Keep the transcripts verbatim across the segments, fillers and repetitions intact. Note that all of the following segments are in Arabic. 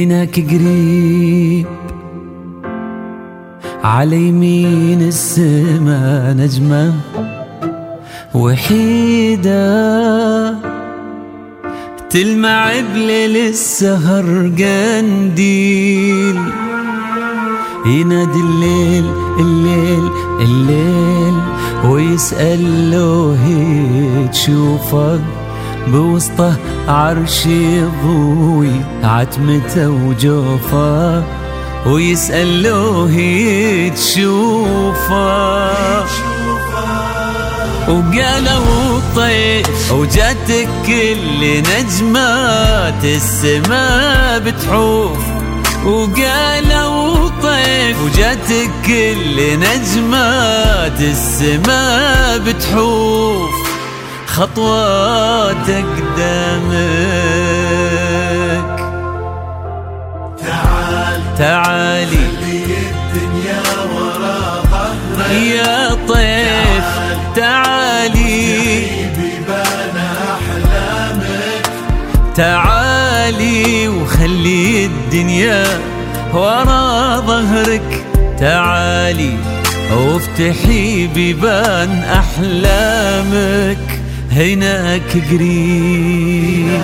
هناك قريب على يمين السما نجمة وحيدة تلمع بليل السهر قنديل. ينادي الليل الليل الليل ويسأل له هي تشوفه بوسطه عرش ضوي عتمته وجوفه ويسأل له هي تشوفه. وقالوا طيف وجاتك كل نجمات السما بتحوف. وقالوا طيف وجاتك كل نجمات السما بتحوف. خطواتك قدامك تعال تعالي خلي الدنيا ورا ظهرك يا طيف تعالي بيبان أحلامك. تعالي وخلي الدنيا ورا ظهرك. تعالي وافتحي بيبان أحلامك هناك قريب.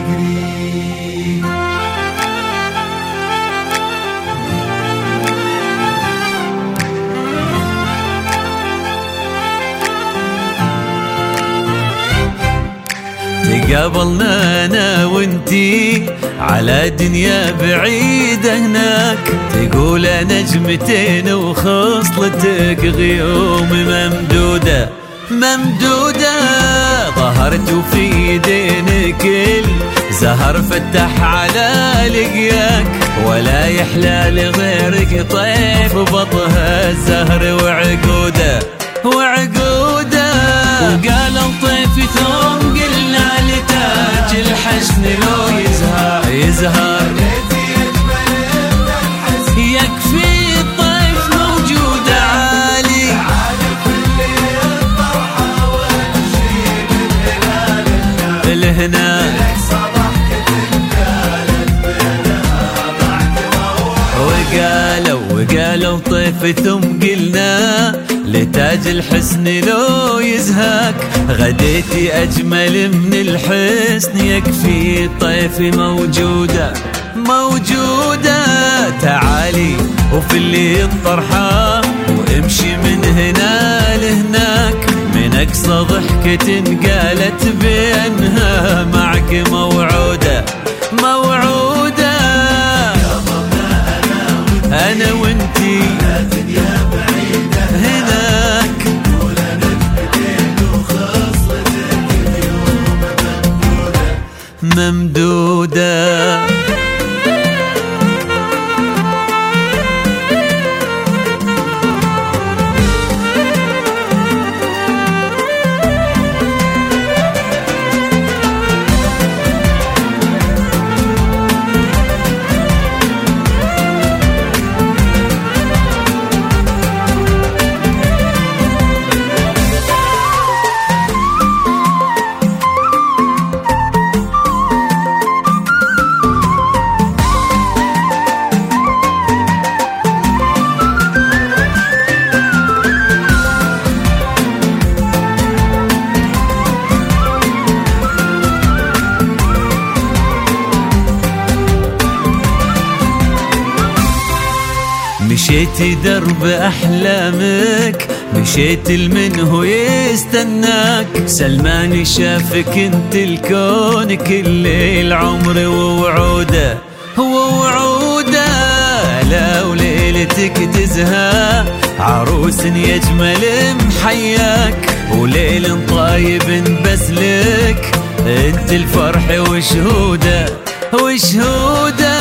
تقابلنا انا وانتي على دنيا بعيدة هناك. تقول نجمتين وخصلتك غيوم ممدودة ممدودة. ظهرت وفي يدينك الزهر فتح على لقياك. ولا يحلى لغيرك طيف بطها الزهر وعقوده وعقوده. وقالوا طيف ثوم قلنا لتاج الحسن لو يزهر يزهر يكفي الطيف موجود. عالي الهناك وقالوا وقالوا طيف ثم قلنا لتاج الحسن لو يزهاك. غديتي أجمل من الحسن يكفي طيف موجودة موجودة. تعالي وفي اللي الطرحة وامشي من هنا لهناك. من أقصى ضحكة قالت بأنها معك موعودة موعودة. أنا وانتي هناك ممدودة. مشيتي درب أحلامك مشيت المنه يستناك. سلمان شافك انت الكون كل العمر ووعوده ووعوده. لا وليلتك تزهى عروس يجمل محياك. وليل طايب بس لك انت الفرح وشهوده وشهوده.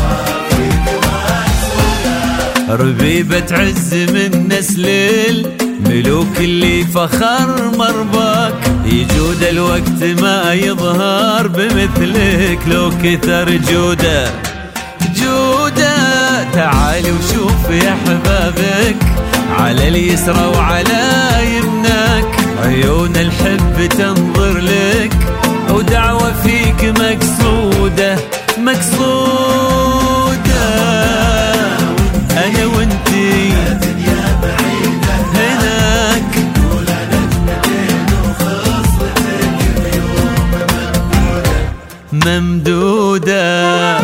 ربيبة عز من نسل ملوك اللي فخر مرباك، يجود الوقت ما يظهر بمثلك لو كثر جوده جوده. تعال وشوف يا حبابك على اليسرى وعلى يمناك، عيون الحب تنظر لك ودعوة فيك مقصودة مقصودة. أنا وانتي هناك ممدودة.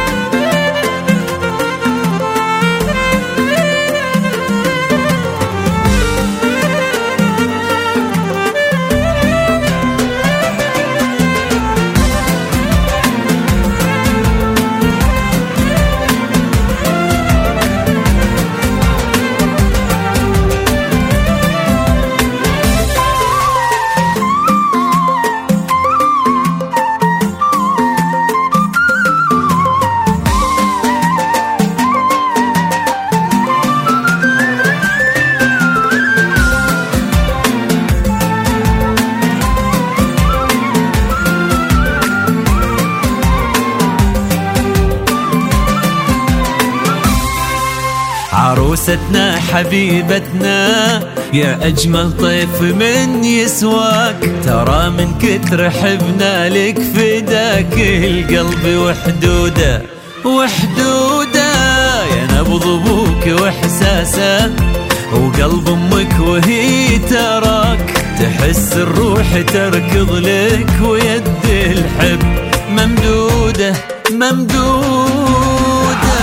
عروستنا حبيبتنا يا أجمل طيف من يسواك، ترى من كتر حبنا لك فداك القلب وحدوده وحدوده. يا نبض أبوك وإحساسه وقلب أمك وهي تراك، تحس الروح تركض لك ويد الحب ممدودة ممدودة.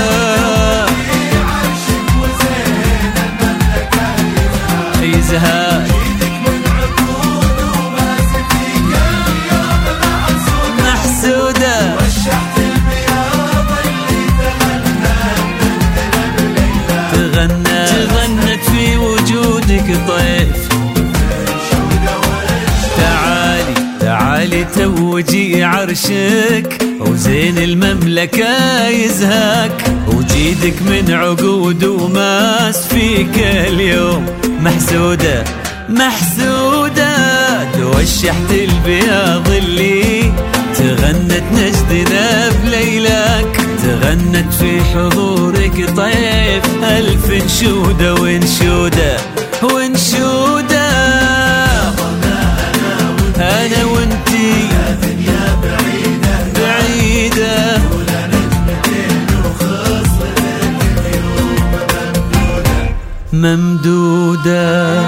يزهاك محسودة، وشحت البياض اللي تغنى تغنت في وجودك طيف. تعالي تعالي توجي عرشك وزين المملكة يزهاك، وجيدك من عقود وماس فيك اليوم محسودة محسودة. توشحت البياض اللي تغنت نجدنا بليلاك، تغنت في حضورك طيف ألف انشودة وانشودة وانشودة. أنا وانتي بعيدة ممدودة.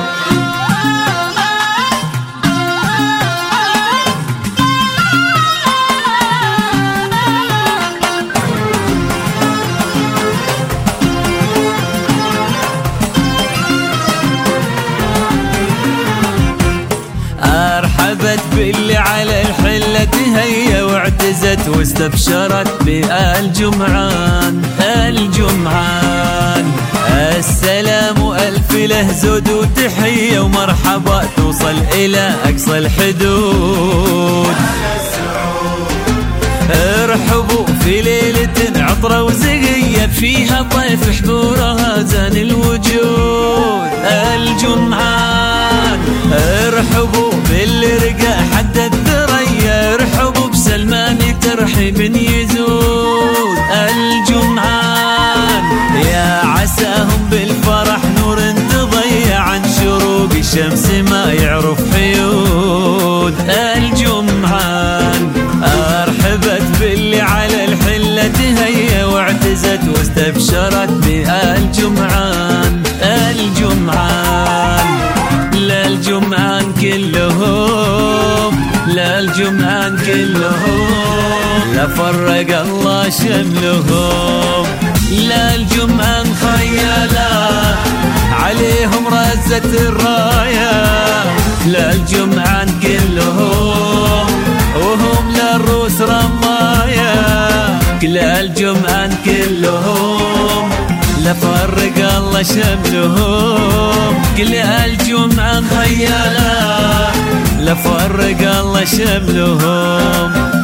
أرحبت باللي على الحلة هي واعتزت واستبشرت بآل جمعان الجمعان. السلام ألف له زود وتحية ومرحبا توصل إلى أقصى الحدود. ارحبوا في ليلة عطرة وزقية فيها طيف حضورها زان الوجود الجمعان. ارحبوا باللي رقى حد الثريا، ارحبوا بسلمان ترحيب يزود الجمعان. يا عساهم بالفرح نور تضيع عن شروق الشمس ما يعرف حيود الجمعان. أرحبت باللي على الحلة هي واعتزت واستبشرت بآل جمعان الجمعان. للجمعان كلهم للجمعان كلهم لا فرق الله شملهم. للجمعان خيالا عليهم رزت الراية، للجمعان كلهم وهم للروس رماية. للجمعان كلهم لا فرق الله شملهم. كل الجمعان خيالا لا فرق الله شملهم.